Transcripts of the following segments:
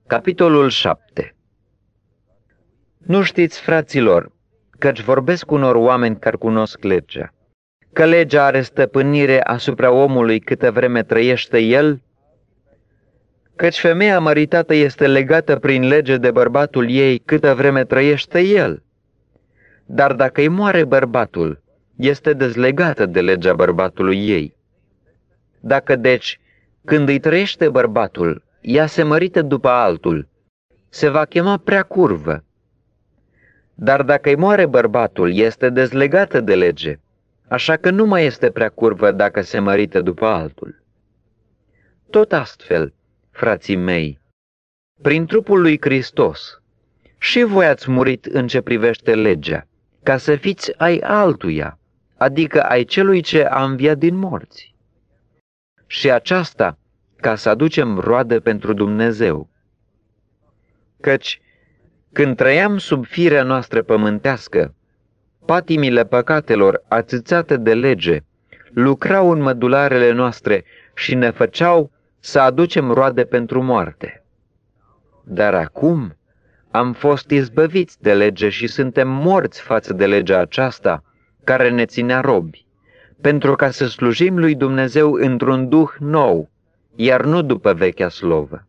Capitolul 7. Nu știți, fraților, căci vorbesc unor oameni care cunosc legea, că legea are stăpânire asupra omului câtă vreme trăiește el? Căci femeia măritată este legată prin lege de bărbatul ei câtă vreme trăiește el. Dar dacă îi moare bărbatul, este dezlegată de legea bărbatului ei. Dacă deci, când îi trăiește bărbatul, ea se mărită după altul, se va chema prea curvă. Dar dacă îi moare bărbatul, este dezlegată de lege, așa că nu mai este prea curvă dacă se mărită după altul. Tot astfel, frații mei, prin trupul lui Hristos, și voi ați murit în ce privește legea, ca să fiți ai altuia, adică ai celui ce a înviat din morți. Și aceasta ca să aducem roadă pentru Dumnezeu. Căci, când trăiam sub firea noastră pământească, patimile păcatelor ațățate de lege lucrau în mădularele noastre și ne făceau să aducem roade pentru moarte. Dar acum am fost izbăviți de lege și suntem morți față de legea aceasta care ne ținea robi, pentru ca să slujim lui Dumnezeu într-un duh nou, iar nu după vechea slovă.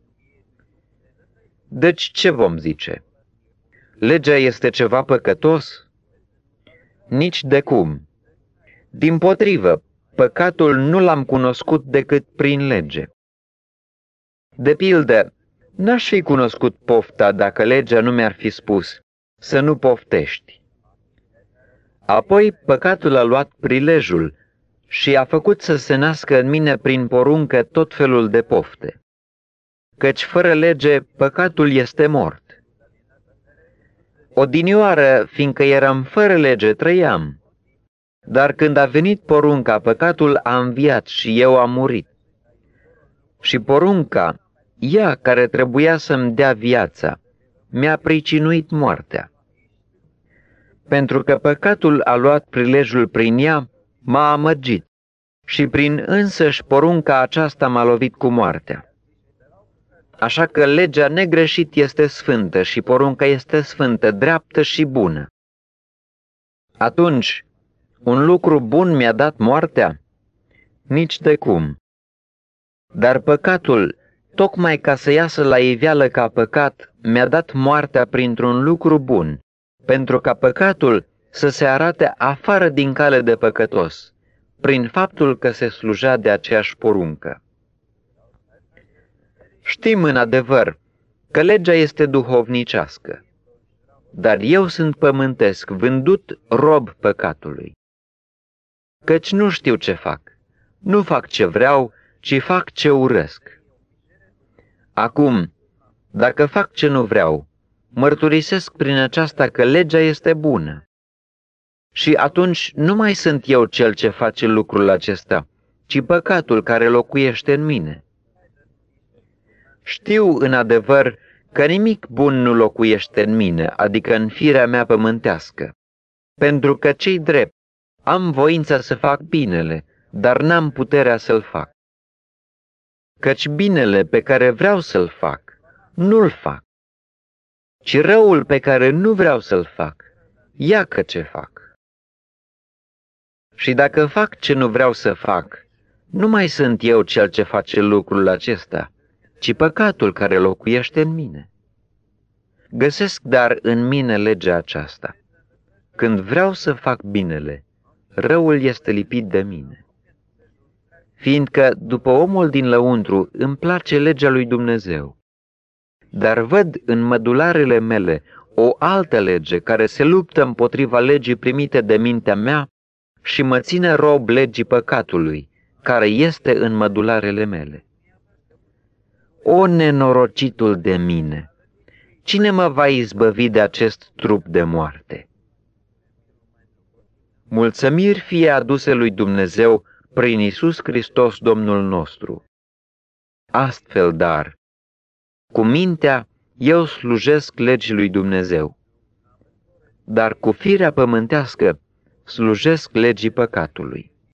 Deci ce vom zice? Legea este ceva păcătos? Nici de cum. Dimpotrivă, păcatul nu l-am cunoscut decât prin lege. De pildă, n-aș fi cunoscut pofta dacă legea nu mi-ar fi spus să nu poftești. Apoi păcatul a luat prilejul și a făcut să se nască în mine prin poruncă tot felul de pofte. Căci fără lege păcatul este mort. Odinioară, fiindcă eram fără lege, trăiam. Dar când a venit porunca, păcatul a înviat și eu am murit. Și porunca, ea care trebuia să-mi dea viața, mi-a pricinuit moartea. Pentru că păcatul a luat prilejul prin ea, m-a amăgit și prin însăși porunca aceasta m-a lovit cu moartea. Așa că legea negreșit este sfântă și porunca este sfântă, dreaptă și bună. Atunci, un lucru bun mi-a dat moartea? Nici de cum. Dar păcatul, tocmai ca să iasă la iveală ca păcat, mi-a dat moartea printr-un lucru bun, pentru ca păcatul să se arate afară din cale de păcătos, prin faptul că se slujea de aceeași poruncă. Știm în adevăr că legea este duhovnicească, dar eu sunt pământesc, vândut rob păcatului. Căci nu știu ce fac, nu fac ce vreau, ci fac ce urăsc. Acum, dacă fac ce nu vreau, mărturisesc prin aceasta că legea este bună. Și atunci nu mai sunt eu cel ce face lucrul acesta, ci păcatul care locuiește în mine. Știu în adevăr că nimic bun nu locuiește în mine, adică în firea mea pământească, pentru că ce-i drept, am voința să fac binele, dar n-am puterea să-l fac. Căci binele pe care vreau să-l fac, nu-l fac, ci răul pe care nu vreau să-l fac, iacă ce fac. Și dacă fac ce nu vreau să fac, nu mai sunt eu cel ce face lucrul acesta, ci păcatul care locuiește în mine. Găsesc dar în mine legea aceasta. Când vreau să fac binele, răul este lipit de mine. Fiindcă după omul din lăuntru îmi place legea lui Dumnezeu. Dar văd în mădularele mele o altă lege care se luptă împotriva legii primite de mintea mea și mă ține rob legii păcatului, care este în mădularele mele. O nenorocitul de mine! Cine mă va izbăvi de acest trup de moarte? Mulțumiri fie aduse lui Dumnezeu prin Iisus Hristos Domnul nostru. Astfel, dar, cu mintea eu slujesc legii lui Dumnezeu, dar cu firea pământească slujesc legii păcatului.